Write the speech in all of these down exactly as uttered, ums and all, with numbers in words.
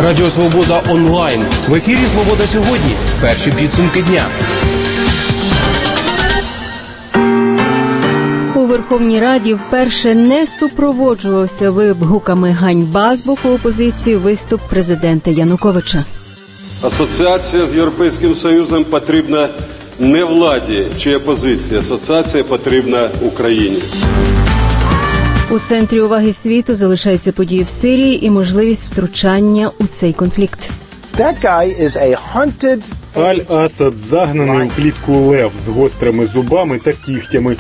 Радіо Свобода онлайн. В ефірі «Свобода сьогодні». Перші підсумки дня. У Верховній Раді вперше не супроводжувався вигуками «ганьба» з боку опозиції виступ президента Януковича. Асоціація з Європейським Союзом потрібна не владі чи опозиції. Асоціація потрібна Україні. У центрі уваги світу залишаються події в Сирії і можливість втручання у цей конфлікт. That guy is a hunted... Аль-Асад загнаний у клітку лев з гострими зубами та кігтями.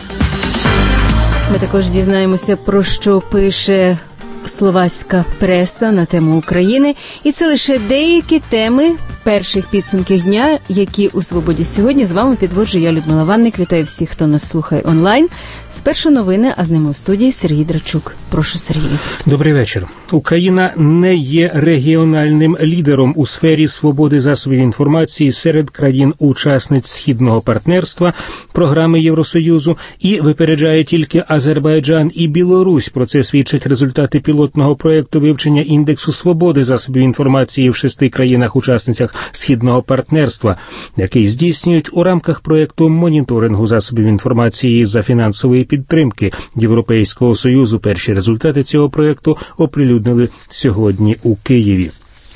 Ми також дізнаємося, про що пише словацька преса на тему України. І це лише деякі теми перших підсумків дня, які у «Свободі сьогодні». З вами підводжу я, Людмила Ванник. Вітаю всіх, хто нас слухає онлайн. Спершу новини, а з ними у студії Сергій Драчук. Прошу, Сергій. Добрий вечір. Україна не є регіональним лідером у сфері свободи засобів інформації серед країн-учасниць Східного партнерства, програми Євросоюзу, і випереджає тільки Азербайджан і Білорусь. Про це свідчать результати пілотного проєкту вивчення індексу свободи засобів інформації в шести країнах-учасницях Східного партнерства, який здійснюють у рамках проєкту моніторингу засобів інформації за фінансової підтримки Європейського Союзу. Перші результати цього проєкту оприлюднили сьогодні у Києві.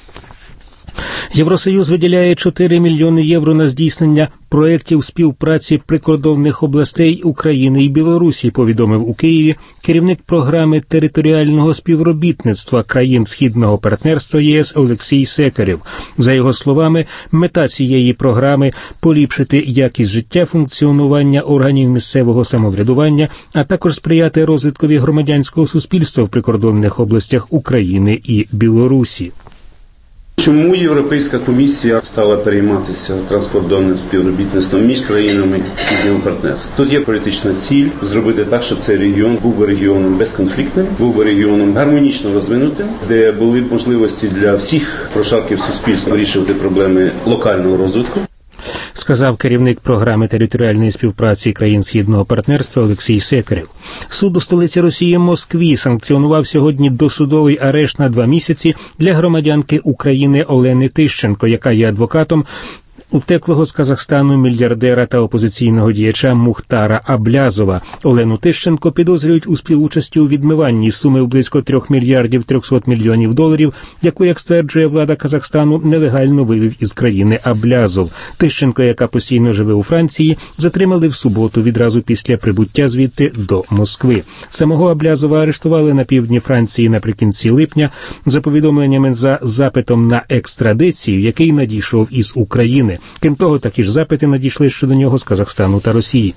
Євросоюз виділяє чотири мільйони євро на здійснення проєктів співпраці прикордонних областей України і Білорусі, повідомив у Києві керівник програми територіального співробітництва країн Східного партнерства ЄС Олексій Секарєв. За його словами, мета цієї програми – поліпшити якість життя, функціонування органів місцевого самоврядування, а також сприяти розвиткові громадянського суспільства в прикордонних областях України і Білорусі. Чому Європейська комісія стала перейматися транскордонним співробітництвом між країнами Східного партнерства? Тут є політична ціль зробити так, щоб цей регіон був би регіоном безконфліктним, був би регіоном гармонічно розвинутим, де були б можливості для всіх прошарків суспільства вирішувати проблеми локального розвитку. Сказав керівник програми територіальної співпраці країн Східного партнерства Олексій Секарєв. Суд у столиці Росії Москві санкціонував сьогодні досудовий арешт на два місяці для громадянки України Олени Тищенко, яка є адвокатом утеклого з Казахстану мільярдера та опозиційного діяча Мухтара Аблязова. Олену Тищенко підозрюють у співучасті у відмиванні суми в близько трьох мільярдів трьохсот мільйонів доларів, яку, як стверджує влада Казахстану, нелегально вивів із країни Аблязов. Тищенко, яка постійно живе у Франції, затримали в суботу відразу після прибуття звідти до Москви. Самого Аблязова арештували на півдні Франції наприкінці липня за повідомленнями за запитом на екстрадицію, який надійшов із України. Крім того, такі ж запити надійшли щодо нього з Казахстану та Росії.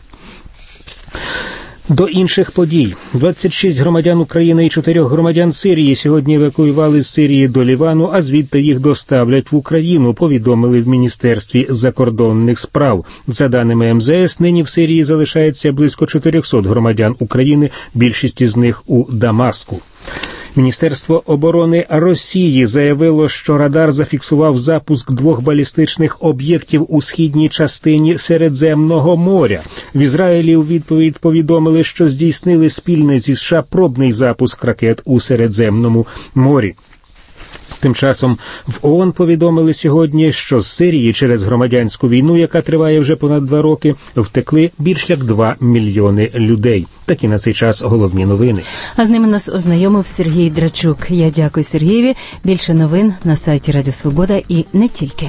До інших подій. двадцять шість громадян України і чотирьох громадян Сирії сьогодні евакуювали з Сирії до Лівану, а звідти їх доставлять в Україну, повідомили в Міністерстві закордонних справ. За даними ем зе ес, нині в Сирії залишається близько чотирьохсот громадян України, більшість із них у Дамаску. Міністерство оборони Росії заявило, що радар зафіксував запуск двох балістичних об'єктів у східній частині Середземного моря. В Ізраїлі у відповідь повідомили, що здійснили спільний зі США пробний запуск ракет у Середземному морі. Тим часом в ООН повідомили сьогодні, що з Сирії через громадянську війну, яка триває вже понад два роки, втекли більш як два мільйони людей. Такі на цей час головні новини. А з ними нас ознайомив Сергій Драчук. Я дякую Сергієві. Більше новин на сайті Радіо Свобода і не тільки.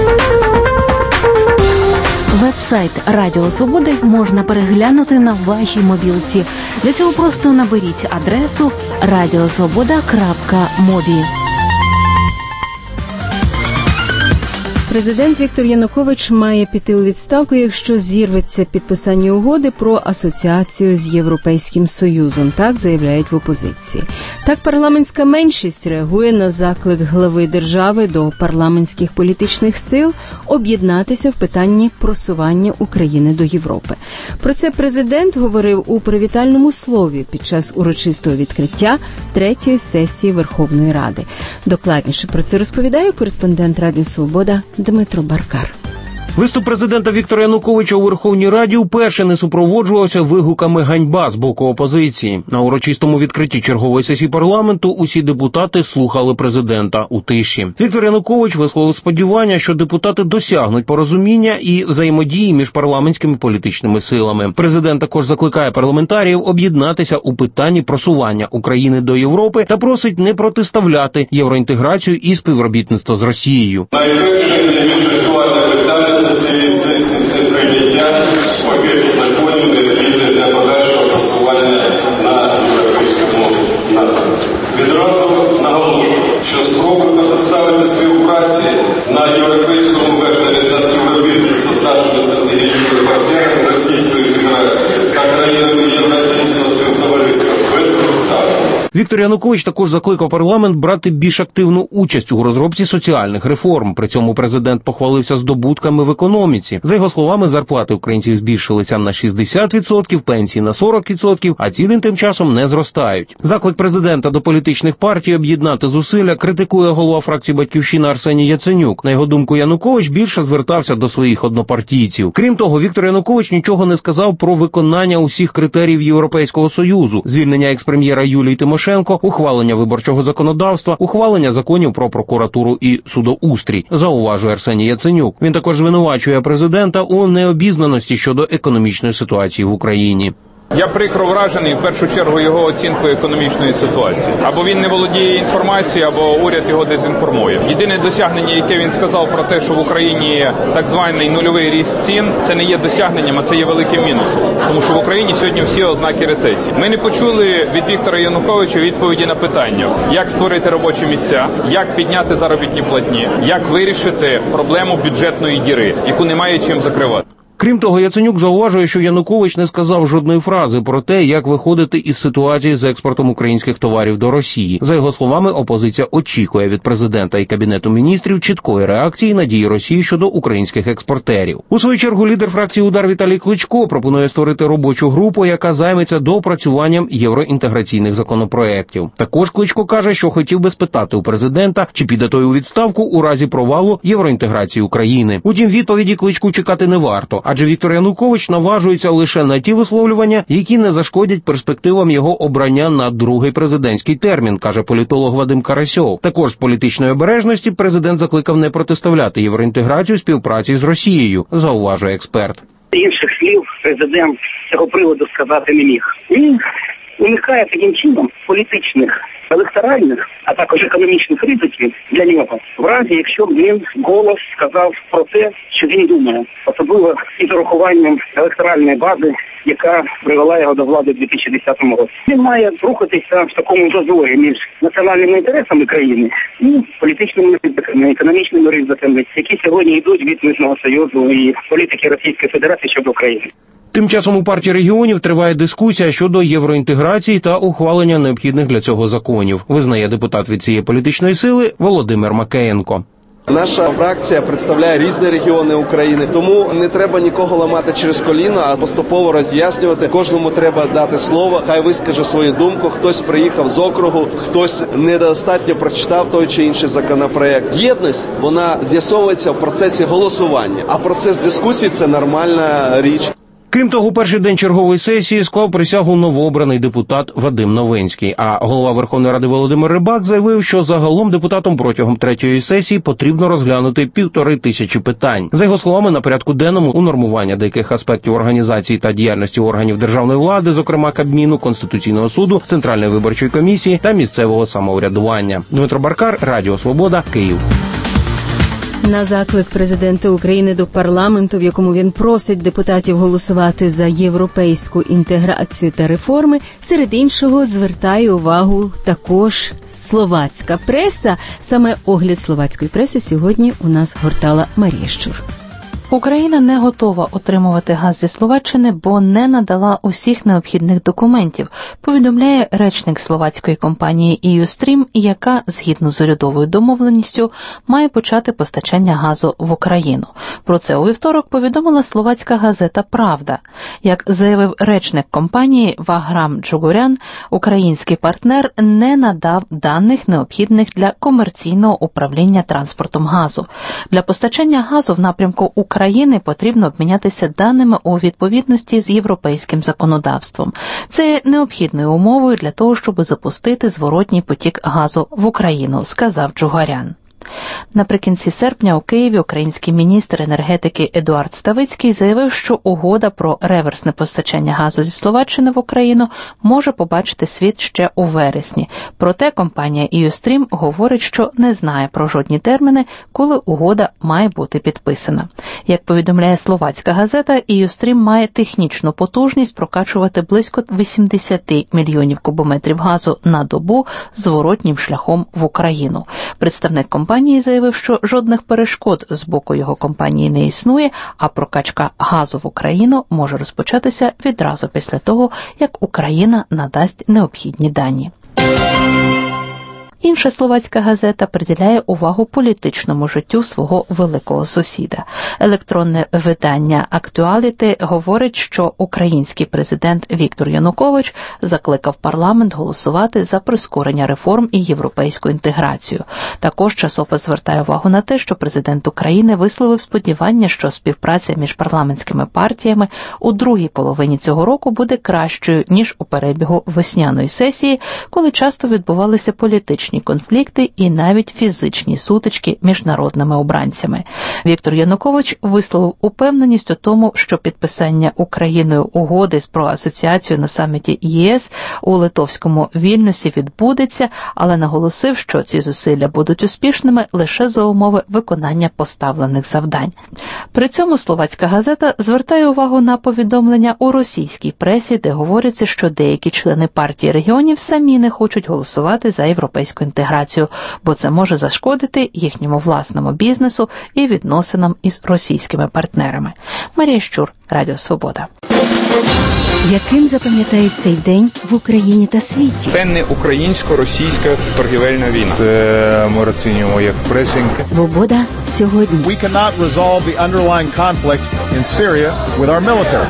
Веб-сайт Радіо Свободи можна переглянути на вашій мобілці. Для цього просто наберіть адресу радіосвобода крапка мобі. Президент Віктор Янукович має піти у відставку, якщо зірветься підписання угоди про асоціацію з Європейським Союзом. Так заявляють в опозиції. Так парламентська меншість реагує на заклик глави держави до парламентських політичних сил об'єднатися в питанні просування України до Європи. Про це президент говорив у привітальному слові під час урочистого відкриття третьої сесії Верховної Ради. Докладніше про це розповідає кореспондент Радіо Свобода Дмитро Баркар. Виступ президента Віктора Януковича у Верховній Раді вперше не супроводжувався вигуками «ганьба» з боку опозиції. На урочистому відкритті чергової сесії парламенту усі депутати слухали президента у тиші. Віктор Янукович висловив сподівання, що депутати досягнуть порозуміння і взаємодії між парламентськими політичними силами. Президент також закликає парламентаріїв об'єднатися у питанні просування України до Європи та просить не протиставляти євроінтеграцію і співробітництво з Росією. Найперше і найбільш актуальне питання на цієї сесії – це прийняття пакету законів, необхідних для подальшого просування на європейському напрямку. Відразу наголошую, що спроби протиставити співпраці на європейському векторі та співробітництво з нашими стратегічними партнерами Російської Федерації та країнами Євразійського співтовариства безпідставні. Віктор Янукович також закликав парламент брати більш активну участь у розробці соціальних реформ. При цьому президент похвалився здобутками в економіці. За його словами, зарплати українців збільшилися на шістдесят відсотків, пенсії на сорок відсотків, а ціни тим часом не зростають. Заклик президента до політичних партій об'єднати зусилля критикує голова фракції «Батьківщина» Арсеній Яценюк. На його думку, Янукович більше звертався до своїх однопартійців. Крім того, Віктор Янукович нічого не сказав про виконання усіх критеріїв Європейського Союзу: звільнення експрем'єра Юлії Тимошенко, ухвалення виборчого законодавства, ухвалення законів про прокуратуру і судоустрій, зауважує Арсеній Яценюк. Він також звинувачує президента у необізнаності щодо економічної ситуації в Україні. Я прикро вражений, в першу чергу, його оцінкою економічної ситуації. Або він не володіє інформацією, або уряд його дезінформує. Єдине досягнення, яке він сказав про те, що в Україні є так званий нульовий ріст цін, це не є досягненням, а це є великим мінусом. Тому що в Україні сьогодні всі ознаки рецесії. Ми не почули від Віктора Януковича відповіді на питання, як створити робочі місця, як підняти заробітні платні, як вирішити проблему бюджетної діри, яку немає чим закривати. Крім того, Яценюк зауважує, що Янукович не сказав жодної фрази про те, як виходити із ситуації з експортом українських товарів до Росії. За його словами, опозиція очікує від президента і Кабінету міністрів чіткої реакції на дії Росії щодо українських експортерів. У свою чергу лідер фракції «Удар» Віталій Кличко пропонує створити робочу групу, яка займеться доопрацюванням євроінтеграційних законопроєктів. Також Кличко каже, що хотів би спитати у президента, чи піде той у відставку у разі провалу євроінтеграції України. Утім, відповіді Кличку чекати не варто, адже Віктор Янукович наважується лише на ті висловлювання, які не зашкодять перспективам його обрання на другий президентський термін, каже політолог Вадим Карасьов. Також з політичної обережності президент закликав не протиставляти євроінтеграцію співпраці з Росією, зауважує експерт. Інших слів президент з цього приводу сказати не міг. Він уникає таким чином політичних, електоральних, а також економічних ризиків для нього, в разі, якщо б він голос сказав про те, що він думає, особливо із урахуванням електоральної бази, яка привела його до влади у дві тисячі десятому році. Він має рухатися в такому зазорі між національними інтересами країни і політичними ризиками, економічними ризиками, які сьогодні йдуть від Митного Союзу і політики Російської Федерації щодо України. Тим часом у партії регіонів триває дискусія щодо євроінтеграції та ухвалення необхідних для цього законів, визнає депутат від цієї політичної сили Володимир Макеєнко. Наша фракція представляє різні регіони України, тому не треба нікого ламати через коліно, а поступово роз'яснювати. Кожному треба дати слово, хай вискаже свою думку. Хтось приїхав з округу, хтось недостатньо прочитав той чи інший законопроект. Єдність, вона з'ясовується в процесі голосування, а процес дискусії – це нормальна річ. Крім того, у перший день чергової сесії склав присягу новообраний депутат Вадим Новинський, а голова Верховної Ради Володимир Рибак заявив, що загалом депутатам протягом третьої сесії потрібно розглянути півтори тисячі питань. За його словами, на порядку денному унормування деяких аспектів організації та діяльності органів державної влади, зокрема Кабміну, Конституційного суду, Центральної виборчої комісії та місцевого самоврядування. Дмитро Баркар, Радіо Свобода, Київ. На заклик президента України до парламенту, в якому він просить депутатів голосувати за європейську інтеграцію та реформи, серед іншого звертає увагу також словацька преса. Саме огляд словацької преси сьогодні у нас гортала Марія Щур. Україна не готова отримувати газ зі Словаччини, бо не надала усіх необхідних документів, повідомляє речник словацької компанії і ю стрім, яка, згідно з урядовою домовленістю, має почати постачання газу в Україну. Про це у вівторок повідомила словацька газета «Правда». Як заявив речник компанії Ваграм Джугурян, український партнер не надав даних необхідних для комерційного управління транспортом газу. Для постачання газу в напрямку України України потрібно обмінятися даними у відповідності з європейським законодавством. Це є необхідною умовою для того, щоб запустити зворотній потік газу в Україну, сказав Джугарян. Наприкінці серпня у Києві український міністр енергетики Едуард Ставицький заявив, що угода про реверсне постачання газу зі Словаччини в Україну може побачити світ ще у вересні. Проте компанія «Iostream» говорить, що не знає про жодні терміни, коли угода має бути підписана. Як повідомляє словацька газета, «Iostream» має технічну потужність прокачувати близько вісімдесят мільйонів кубометрів газу на добу зворотнім шляхом в Україну. Представник компанії заявив, що жодних перешкод з боку його компанії не існує, а прокачка газу в Україну може розпочатися відразу після того, як Україна надасть необхідні дані. Інша словацька газета приділяє увагу політичному життю свого великого сусіда. Електронне видання «Актуаліти» говорить, що український президент Віктор Янукович закликав парламент голосувати за прискорення реформ і європейську інтеграцію. Також часопис звертає увагу на те, що президент України висловив сподівання, що співпраця між парламентськими партіями у другій половині цього року буде кращою, ніж у перебігу весняної сесії, коли часто відбувалися політичні конфлікти і навіть фізичні сутички між народними обранцями. Віктор Янукович висловив упевненість у тому, що підписання Україною угоди про асоціацію на саміті ЄС у литовському Вільнюсі відбудеться, але наголосив, що ці зусилля будуть успішними лише за умови виконання поставлених завдань. При цьому словацька газета звертає увагу на повідомлення у російській пресі, де говориться, що деякі члени партії регіонів самі не хочуть голосувати за європейську інтеграцію, бо це може зашкодити їхньому власному бізнесу і відносинам із російськими партнерами. Марія Щур, Радіо Свобода. Яким запам'ятають цей день в Україні та світі? Це не українсько-російська торгівельна війна. Це ми розцінюємо як пресинг. Свобода сьогодні. We cannot resolve the underlying conflict in Syria with our military.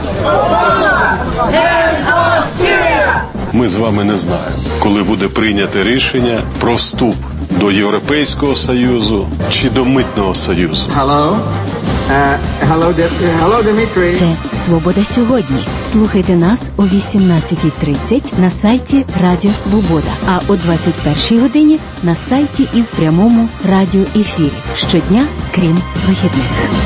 Ми з вами не знаємо, коли буде прийняте рішення про вступ до Європейського Союзу чи до Митного Союзу. Hello. Uh, hello, hello, Dimitri. Це «Свобода сьогодні». Слухайте нас о вісімнадцятій тридцять на сайті Радіо Свобода, а о двадцять першій годині на сайті і в прямому радіоефірі. Щодня, крім вихідних.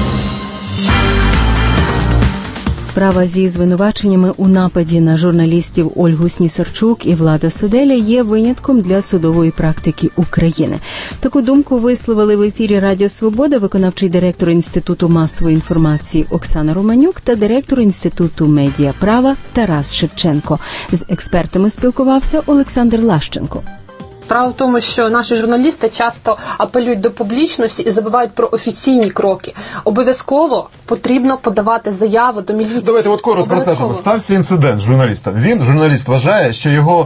Справа зі звинуваченнями у нападі на журналістів Ольгу Снісарчук і Влада Суделя є винятком для судової практики України. Таку думку висловили в ефірі Радіо Свобода виконавчий директор Інституту масової інформації Оксана Романюк та директор Інституту медіаправа Тарас Шевченко. З експертами спілкувався Олександр Лащенко. Справа в тому, що наші журналісти часто апелюють до публічності і забувають про офіційні кроки. Обов'язково потрібно подавати заяву до міліції. Давайте от коротко розкажемо. Стався інцидент з журналістом. Він, журналіст, вважає, що його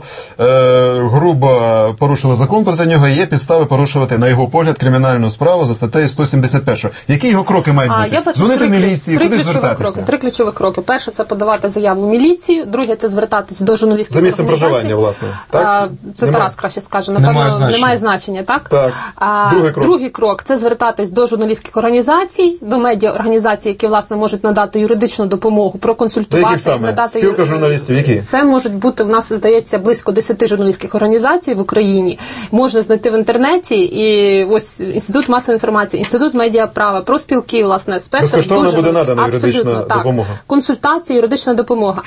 е, грубо порушили закон проти нього, і є підстави порушувати, на його погляд, кримінальну справу за статтею сто сімдесят один. Які його кроки мають а, бути? Дзвонити в міліції, куди звертатися? Кроки, три ключові кроки. Перше – це подавати заяву в міліцію. Друге – це звертатись до журналістських організацій. За місцем проживання, власне. Так? А, це Нема... Тарас краще скаже. Напевно, немає значення. Немає значення, так? Так. А, другий крок. Другий крок – це звертатись до журналістських організацій, до медіаорганізацій, які, власне, можуть надати юридичну допомогу, проконсультувати. Яких саме? Надати Спілка юр... журналістів, які? Це можуть бути, в нас, здається, близько десяти журналістських організацій в Україні. Можна знайти в інтернеті, і ось Інститут масової інформації, Інститут медіаправа, профспілки, власне, спектр. Безкоштовно буде надана юридична так. допомога. Консультації, юридична допомога.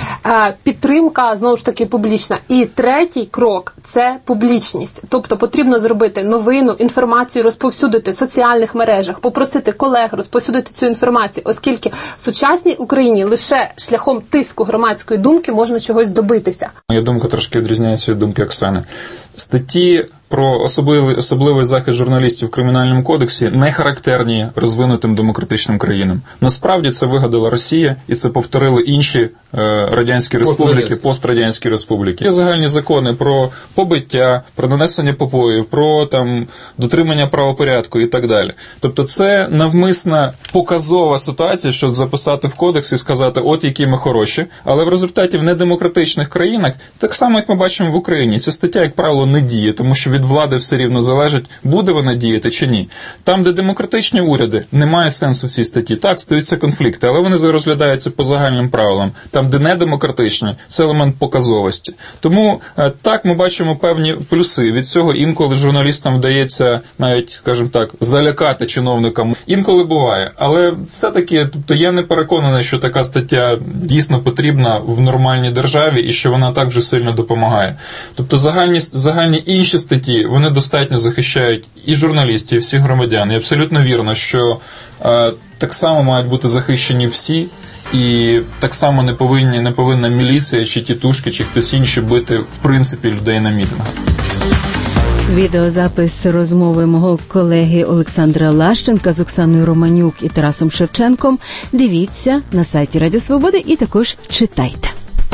Підтримка, знову ж таки, публічна. І третій крок – це публічність. Тобто потрібно зробити новину, інформацію, розповсюдити в соціальних мережах, попросити колег розповсюдити цю інформацію, оскільки в сучасній Україні лише шляхом тиску громадської думки можна чогось добитися. Моя думка трошки відрізняється від думки Оксани. Статті про особливий, особливий захист журналістів в Кримінальному кодексі не характерні розвинутим демократичним країнам. Насправді це вигадала Росія, і це повторили інші е, радянські республіки, пострадянські республіки. Є загальні закони про побиття, про нанесення побоїв, про там дотримання правопорядку і так далі. Тобто це навмисна показова ситуація, що записати в кодекс і сказати, от які ми хороші, але в результаті в недемократичних країнах, так само, як ми бачимо в Україні, ця стаття, як правило, не діє, тому що від від влади все рівно залежить, буде вона діяти чи ні. Там, де демократичні уряди, немає сенсу в цій статті. Так, стаються конфлікти, але вони розглядаються по загальним правилам. Там, де не демократичні, це елемент показовості. Тому так ми бачимо певні плюси. Від цього інколи журналістам вдається навіть, скажімо так, залякати чиновникам. Інколи буває. Але все-таки, тобто я не переконаний, що така стаття дійсно потрібна в нормальній державі і що вона так вже сильно допомагає. Тобто загальні, загальні інші статті, вони достатньо захищають і журналістів, і всіх громадян. І абсолютно вірно, що е, так само мають бути захищені всі, і так само не повинні, не повинна міліція, чи тітушки, чи хтось інший бити, в принципі, людей на мітингах. Відеозапис розмови мого колеги Олександра Лащенка з Оксаною Романюк і Тарасом Шевченком дивіться на сайті Радіо Свободи і також читайте.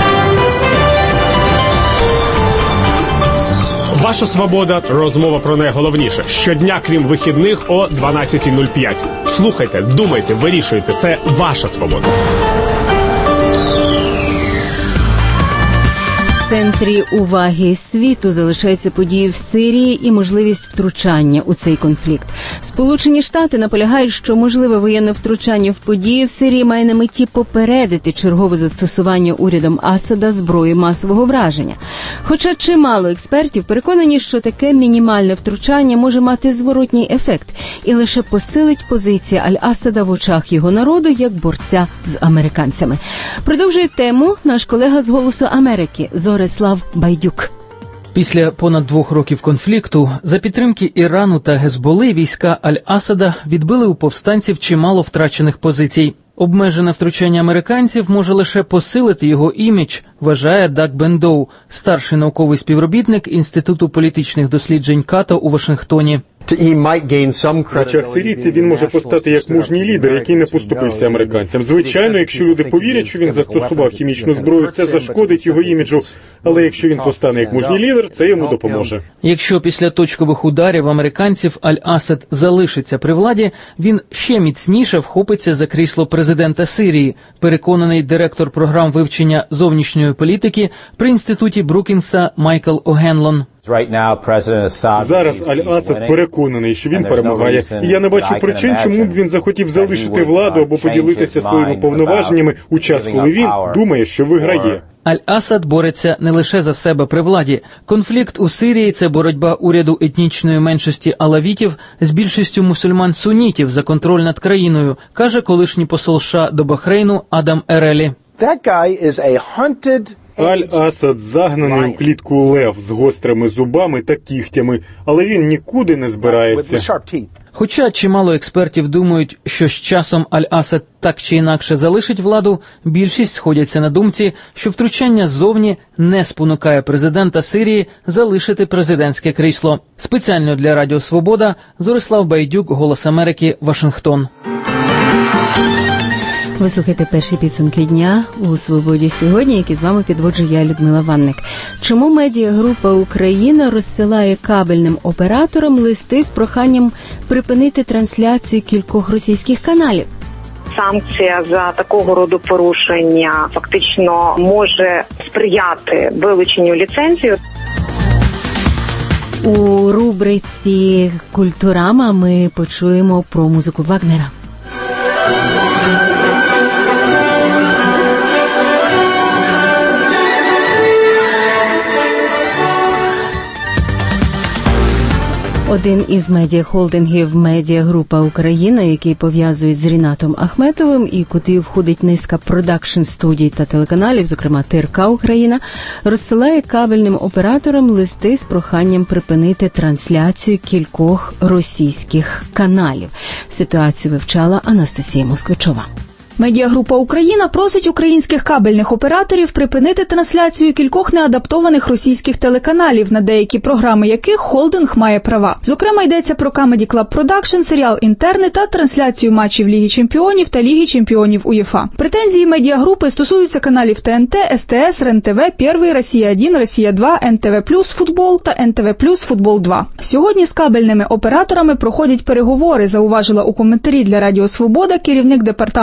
Ваша свобода. Розмова про найголовніше. Щодня, крім вихідних, о дванадцята нуль п'ять. Слухайте, думайте, вирішуйте. Це ваша свобода. В центрі уваги світу залишаються події в Сирії і можливість втручання у цей конфлікт. Сполучені Штати наполягають, що можливе воєнне втручання в події в Сирії має на меті попередити чергове застосування урядом Асада зброї масового враження. Хоча чимало експертів переконані, що таке мінімальне втручання може мати зворотній ефект і лише посилить позиції Аль-Асада в очах його народу як борця з американцями. Продовжує тему наш колега з «Голосу Америки» Зорислав Байдюк. Після понад двох років конфлікту за підтримки Ірану та Гезболи війська Аль-Асада відбили у повстанців чимало втрачених позицій. Обмежене втручання американців може лише посилити його імідж, вважає Даг Бендоу, старший науковий співробітник Інституту політичних досліджень Като у Вашингтоні. В очах сирійців він може постати як мужній лідер, який не поступився американцям. Звичайно, якщо люди повірять, що він застосував хімічну зброю, це зашкодить його іміджу. Але якщо він постане як мужній лідер, це йому допоможе. Якщо після точкових ударів американців Аль-Асад залишиться при владі, він ще міцніше вхопиться за крісло президента Сирії, переконаний директор програм вивчення зовнішньої політики при інституті Брукінса Майкл О'Генлон. Зараз Аль-Асад переконаний, що він перемагає. І я не бачу причин, чому б він захотів залишити владу або поділитися своїми повноваженнями у час, коли він думає, що виграє. Аль-Асад бореться не лише за себе при владі. Конфлікт у Сирії – це боротьба уряду етнічної меншості алавітів з більшістю мусульман-сунітів за контроль над країною, каже колишній посол США до Бахрейну Адам Ерелі. Аль-Асад загнаний у клітку лев з гострими зубами та кігтями, але він нікуди не збирається. Хоча чимало експертів думають, що з часом Аль-Асад так чи інакше залишить владу, більшість сходяться на думці, що втручання ззовні не спонукає президента Сирії залишити президентське крісло. Спеціально для Радіо Свобода Зорислав Байдюк, «Голос Америки», Вашингтон. Ви слухаєте перші підсумки дня у «Свободі сьогодні», які з вами підводжу я, Людмила Ванник. Чому медіагрупа «Україна» розсилає кабельним операторам листи з проханням припинити трансляцію кількох російських каналів? Санкція за такого роду порушення фактично може сприяти вилученню ліцензії. У рубриці «Культурама» ми почуємо про музику Вагнера. Один із медіахолдингів «Медіагрупа Україна», який пов'язують з Рінатом Ахметовим і куди входить низка продакшн-студій та телеканалів, зокрема ТРК «Україна», розсилає кабельним операторам листи з проханням припинити трансляцію кількох російських каналів. Ситуацію вивчала Анастасія Москвичова. Медіагрупа «Україна» просить українських кабельних операторів припинити трансляцію кількох неадаптованих російських телеканалів, на деякі програми яких холдинг має права. Зокрема, йдеться про Comedy Club Production, серіал «Інтерни» та трансляцію матчів Ліги Чемпіонів та Ліги Чемпіонів УЄФА. Претензії медіагрупи стосуються каналів ТНТ, СТС, РЕН-ТВ, Перший, Росія один, Росія два, ен те ве плюс Футбол та ен те ве плюс Футбол два. Сьогодні з кабельними операторами проходять переговори, зауважила у коментарі для Радіо Свобода керівник департаменту корпорації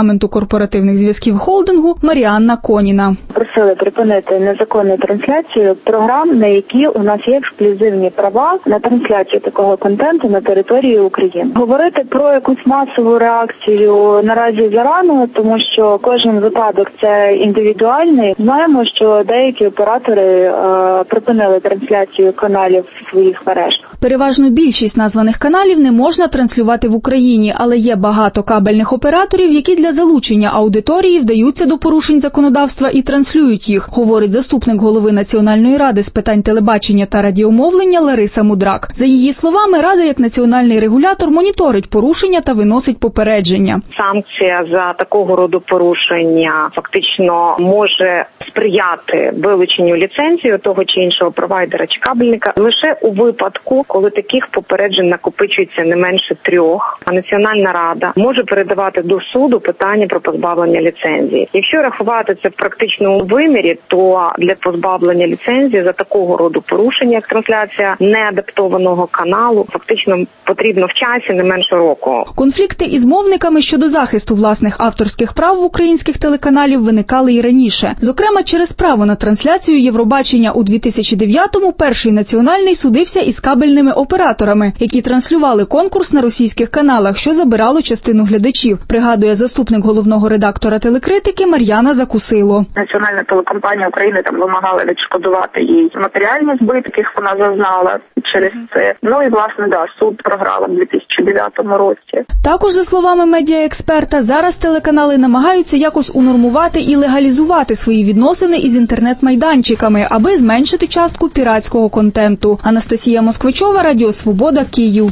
корпоративних зв'язків холдингу Маріанна Коніна. Просили припинити незаконну трансляцію програм, на які у нас є ексклюзивні права на трансляцію такого контенту на території України. Говорити про якусь масову реакцію наразі зарано, тому що кожен випадок це індивідуальний. Знаємо, що деякі оператори е, припинили трансляцію каналів в своїх мережах. Переважно більшість названих каналів не можна транслювати в Україні, але є багато кабельних операторів, які для залучення аудиторії вдаються до порушень законодавства і транслюють їх, говорить заступник голови Національної ради з питань телебачення та радіомовлення Лариса Мудрак. За її словами, рада як національний регулятор моніторить порушення та виносить попередження. Санкція за такого роду порушення фактично може сприяти вилученню ліцензії того чи іншого провайдера чи кабельника лише у випадку, коли таких попереджень накопичується не менше трьох, а Національна рада може передавати до суду питання про позбавлення ліцензії. Якщо рахувати це в практичному вимірі, то для позбавлення ліцензії за такого роду порушення, як трансляція неадаптованого каналу, фактично потрібно в часі не менше року. Конфлікти із мовниками щодо захисту власних авторських прав в українських телеканалів виникали і раніше. Зокрема, через право на трансляцію Євробачення у дві тисячі дев'ятому Перший національний судився із кабельними операторами, які транслювали конкурс на російських каналах, що забирало частину глядачів, пригадує заступник головного редактора телекритики Мар'яна Закусило. Національна телекомпанія України там вимагала відшкодувати їй матеріальні збитки, яких вона зазнала через це. Ну і, власне, да, суд програла в дві тисячі дев'ятому році. Також, за словами медіаексперта, зараз телеканали намагаються якось унормувати і легалізувати свої відносини із інтернет-майданчиками, аби зменшити частку піратського контенту. Анастасія Москвичова, Радіо Свобода, Київ.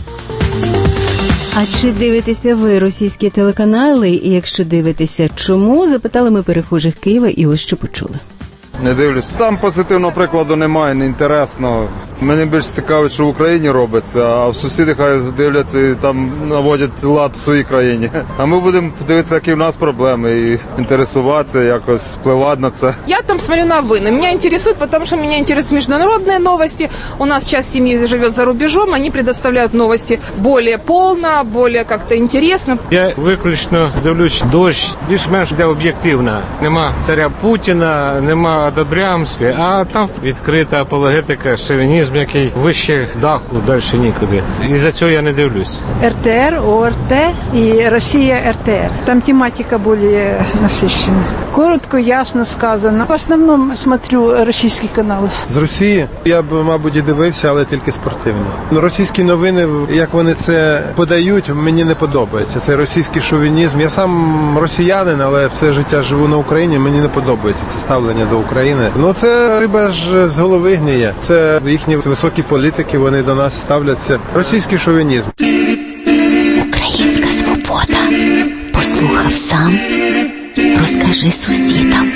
А чи дивитеся ви російські телеканали? І якщо дивитеся, чому? Запитали ми перехожих Києва і ось що почули. Не дивлюсь. Там позитивного прикладу немає, не інтересно. Мені більш цікавить, що в Україні робиться, а в сусіди хай дивляться і там наводять лад в своїй країні. А ми будемо дивитися, які в нас проблеми, і інтересуватися, якось впливати на це. Я там смотрю новини. Меня интересует, потому что меня интересуют международные новости. У нас часть семьи живет за рубежом, они предоставляют новости более полно, более как-то интересно. Я виключно дивлюсь дощ, більш-менш де об'єктивна. Нема царя Путіна, нема одобрямства, а там відкрита апологетика, шовінізм, який вище даху, далі нікуди. І за цього я не дивлюсь. эр тэ эр, о эр тэ и Россия эр тэ эр. Там тематика более насыщена. Коротко, ясно сказано. В основном смотрю російські канали. З Росії я б, мабуть, і дивився, але тільки спортивні. Ну, російські новини, як вони це подають, мені не подобається. Це російський шовінізм. Я сам росіянин, але все життя живу на Україні, мені не подобається це ставлення до України. Ну, це риба ж з голови гніє. Це їхні високі політики, вони до нас ставляться. Російський шовінізм. Українська свобода. Послухав сам. Розкажи сусідам.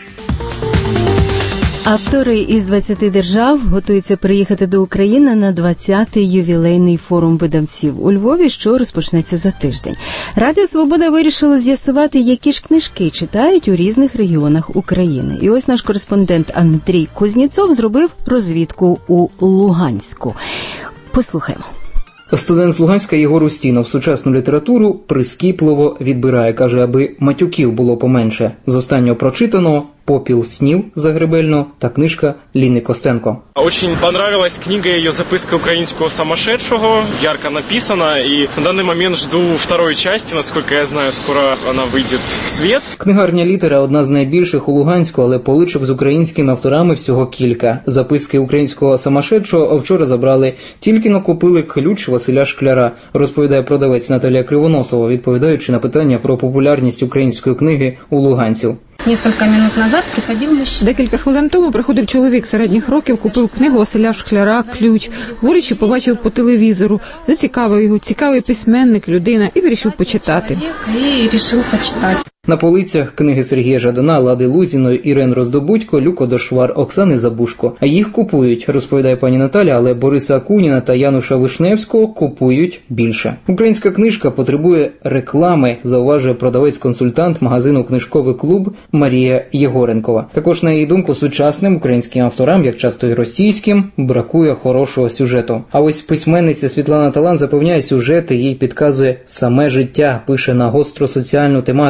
Автори із двадцяти держав готуються приїхати до України на двадцятий ювілейний форум видавців у Львові, що розпочнеться за тиждень. Радіо Свобода вирішило з'ясувати, які ж книжки читають у різних регіонах України. І ось наш кореспондент Андрій Кузнєцов зробив розвідку у Луганську. Послухаємо. Студент з Луганська Єгор Устінов сучасну літературу прискіпливо відбирає. Каже, аби матюків було поменше. З останнього прочитаного «Попіл снів» Загребельного та книжка Ліни Костенко. Очень понравилась книга, ее записка украинского сумасшедшего, ярко написана, и на данный момент жду второй части, насколько я знаю, скоро она выйдет в свет. Книгарня «Літера» – одна з найбільших у Луганську, але поличок з українськими авторами всього кілька. Записки українського сумасшедшого вчора забрали, тільки накупили ключ Василя Шкляра, розповідає продавець Наталія Кривоносова, відповідаючи на питання про популярність української книги у луганців. Кілька минут назад приходив мужчина. Декілька хвилин тому приходив чоловік середніх років, купив книгу Василя Шкляра «Ключ». Говорить, що побачив по телевізору. Зацікавив його, цікавий письменник, людина, і вирішив почитати. І вирішив почитати. На полицях книги Сергія Жадана, Лади Лузіної, Ірен Роздобудько, Люко Дошвар, Оксани Забушко. А їх купують, розповідає пані Наталя, але Бориса Акуніна та Януша Вишневського купують більше. Українська книжка потребує реклами, зауважує продавець-консультант магазину «Книжковий клуб» Марія Єгоренкова. Також, на її думку, сучасним українським авторам, як часто і російським, бракує хорошого сюжету. А ось письменниця Світлана Талан запевняє, сюжети їй підказує саме життя, пише на гостро соціальну тематику.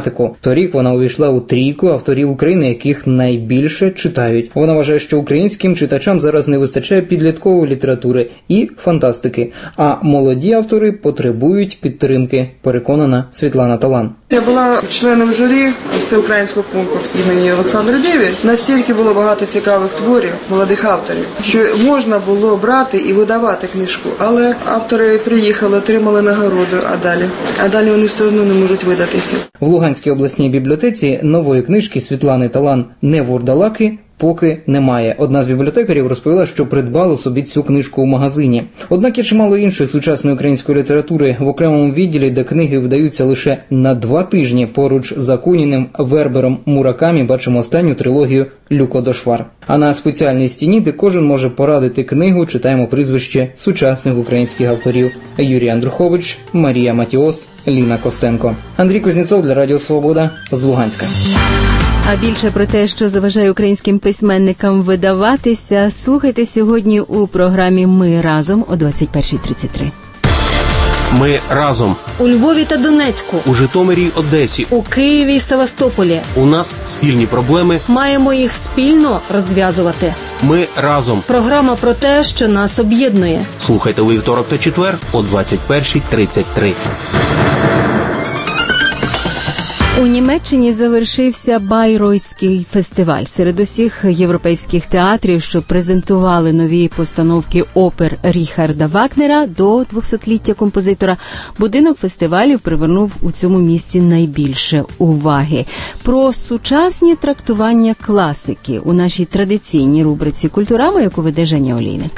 Торік вона увійшла у трійку авторів України, яких найбільше читають. Вона вважає, що українським читачам зараз не вистачає підліткової літератури і фантастики, а молоді автори потребують підтримки, переконана Світлана Талан. Я була членом журі всеукраїнського конкурсу імені Олександра Дєві. Настільки було багато цікавих творів молодих авторів, що можна було брати і видавати книжку. Але автори приїхали, отримали нагороду, а далі? А далі вони все одно не можуть видатися. В Луганській обласній бібліотеці нової книжки Світлани Талан «Не вурдалаки» поки немає. Одна з бібліотекарів розповіла, що придбала собі цю книжку у магазині. Однак є чимало інших сучасної української літератури в окремому відділі, де книги видаються лише на два тижні. Поруч з Акуніним, Вербером, Муракамі бачимо останню трилогію «Люко Дошвар». А на спеціальній стіні, де кожен може порадити книгу, читаємо прізвище сучасних українських авторів: Юрій Андрухович, Марія Матіос, Ліна Костенко. Андрій Кузнєцов для Радіо Свобода з Луганська. А більше про те, що заважає українським письменникам видаватися, слухайте сьогодні у програмі «Ми разом» о двадцять першій тридцять три. Ми разом. У Львові та Донецьку. У Житомирі й Одесі. У Києві й Севастополі. У нас спільні проблеми. Маємо їх спільно розв'язувати. Ми разом. Програма про те, що нас об'єднує. Слухайте у вівторок та четвер о двадцять першій тридцять три. У Німеччині завершився Байройтський фестиваль. Серед усіх європейських театрів, що презентували нові постановки опер Ріхарда Вагнера до двохсотліття композитора, будинок фестивалів привернув у цьому місці найбільше уваги. Про сучасні трактування класики у нашій традиційній рубриці «Культурама», яку веде Женя Олійник.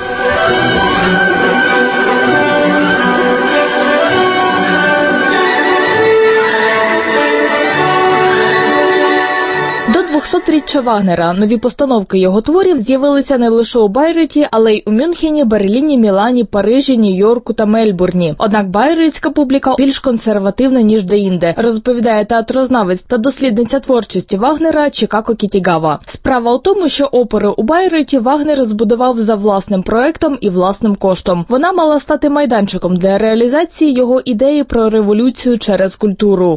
двохсотріччя Вагнера. Нові постановки його творів з'явилися не лише у Байройті, але й у Мюнхені, Берліні, Мілані, Парижі, Нью-Йорку та Мельбурні. Однак байройтська публіка більш консервативна, ніж деінде, розповідає театрознавець та дослідниця творчості Вагнера Чікако Кітігава. Справа у тому, що оперу у Байройті Вагнер збудував за власним проектом і власним коштом. Вона мала стати майданчиком для реалізації його ідеї про революцію через культуру.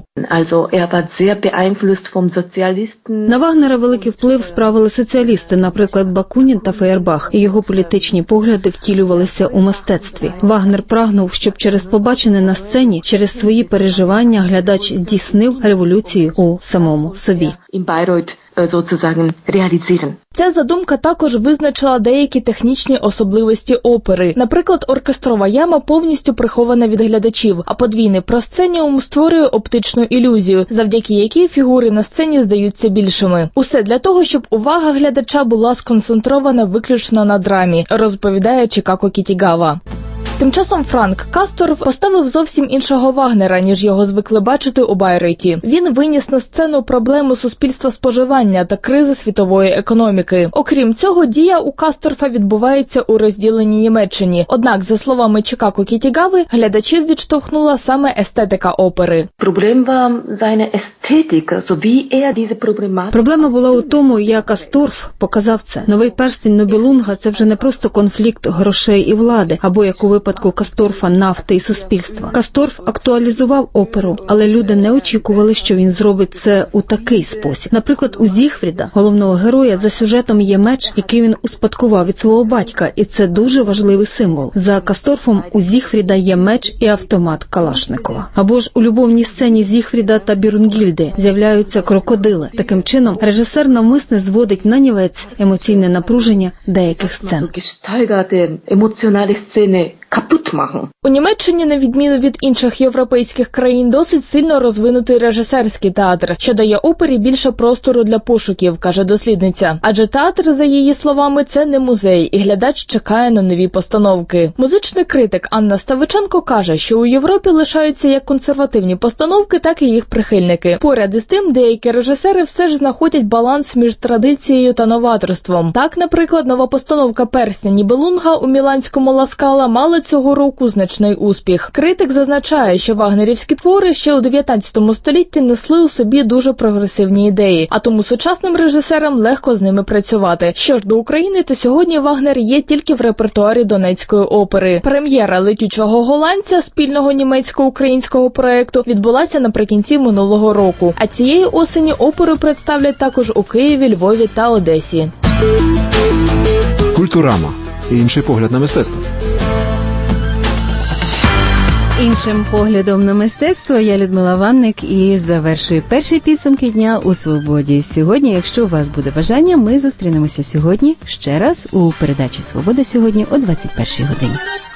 На Вагнера великий вплив справили соціалісти, наприклад, Бакунін та Феєрбах, і його політичні погляди втілювалися у мистецтві. Вагнер прагнув, щоб через побачене на сцені, через свої переживання глядач здійснив революцію у самому собі. Ця задумка також визначила деякі технічні особливості опери. Наприклад, оркестрова яма повністю прихована від глядачів, а подвійний просценіум створює оптичну ілюзію, завдяки якій фігури на сцені здаються більшими. Усе для того, щоб увага глядача була сконцентрована виключно на драмі, розповідає Чікако Кітігава. Тим часом Франк Касторф поставив зовсім іншого Вагнера, ніж його звикли бачити у Байройті. Він виніс на сцену проблему суспільства споживання та кризи світової економіки. Окрім цього, дія у Касторфа відбувається у розділеній Німеччині. Однак, за словами Чікако Кітігави, глядачів відштовхнула саме естетика опери. Проблема була у тому, як Касторф показав це. Новий перстень Нобелунга – це вже не просто конфлікт грошей і влади, або як у випадку Касторфа нафти і суспільства. Касторф актуалізував оперу, але люди не очікували, що він зробить це у такий спосіб. Наприклад, у Зігфріда, головного героя, за сюжетом є меч, який він успадкував від свого батька, і це дуже важливий символ. За Касторфом у Зігфріда є меч і автомат Калашникова. Або ж у любовній сцені Зігфріда та Бірунгільди з'являються крокодили. Таким чином, режисер навмисне зводить на нівець емоційне напруження деяких сцен. У Німеччині, на відміну від інших європейських країн, досить сильно розвинутий режисерський театр, що дає опері більше простору для пошуків, каже дослідниця. Адже театр, за її словами, це не музей, і глядач чекає на нові постановки. Музичний критик Анна Ставиченко каже, що у Європі лишаються як консервативні постановки, так і їх прихильники. Поряд із тим, деякі режисери все ж знаходять баланс між традицією та новаторством. Так, наприклад, нова постановка «Персня Нібелунга» у міланському Ла Скала мала мала цього року значний успіх. Критик зазначає, що вагнерівські твори ще у дев'ятнадцятому столітті несли у собі дуже прогресивні ідеї, а тому сучасним режисерам легко з ними працювати. Що ж до України, то сьогодні Вагнер є тільки в репертуарі Донецької опери. Прем'єра «Летючого голландця» спільного німецько-українського проекту відбулася наприкінці минулого року. А цієї осені оперу представлять також у Києві, Львові та Одесі. Культурама. Інший погляд на мистецтво. Іншим поглядом на мистецтво я Людмила Ванник і завершую перші підсумки дня у «Свободі». Сьогодні, якщо у вас буде бажання, ми зустрінемося сьогодні ще раз у передачі «Свобода» сьогодні о двадцять першій годині.